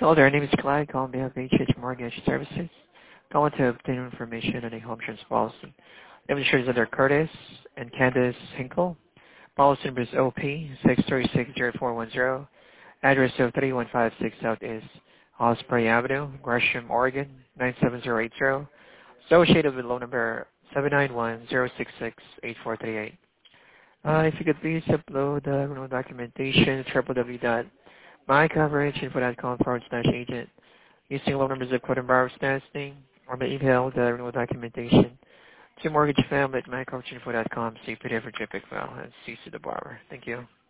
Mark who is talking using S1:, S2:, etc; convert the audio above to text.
S1: Hello there, my name is Clyde, calling on behalf of HH Mortgage Services. Calling to obtain information on a home insurance policy. Name insurance under Curtis and Candace Hinkle. Policy number is OP 6360410. Address of 3156 Southeast Osprey Avenue, Gresham, Oregon 97080. Associated with loan number 791-066-8438. If you could please upload the renewal documentation at www.mycoverageInfo.com/agent using loan number, zip code, and borrower status name, or by email the renewal documentation to mortgagefam@mycoverageInfo.com, see PDF or JPEG file, and CC the borrower. Thank you.